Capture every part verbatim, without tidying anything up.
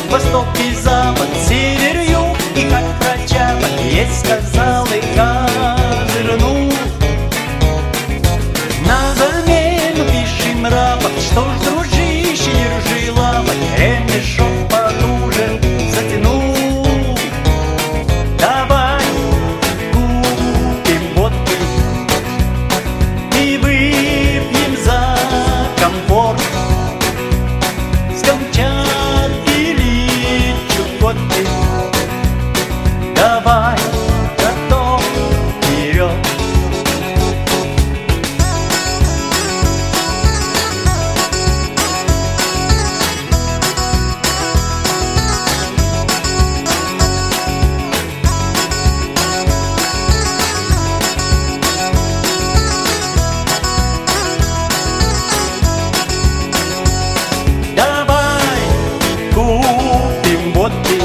восток и запад, север, юг, и как врача, так есть, сказал и козырнул. На замену пишем рапорт, что ж, дружище, держи лапоть, ремешок потуже затянул. Давай купим водки и выпьем за комфорт с Камчатки или Чукотки. Давай, готов, вперед! Купим водки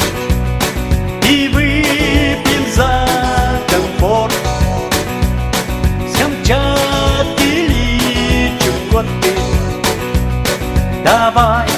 и выпьем за комфорт с Камчатки или Чукотки. Давай,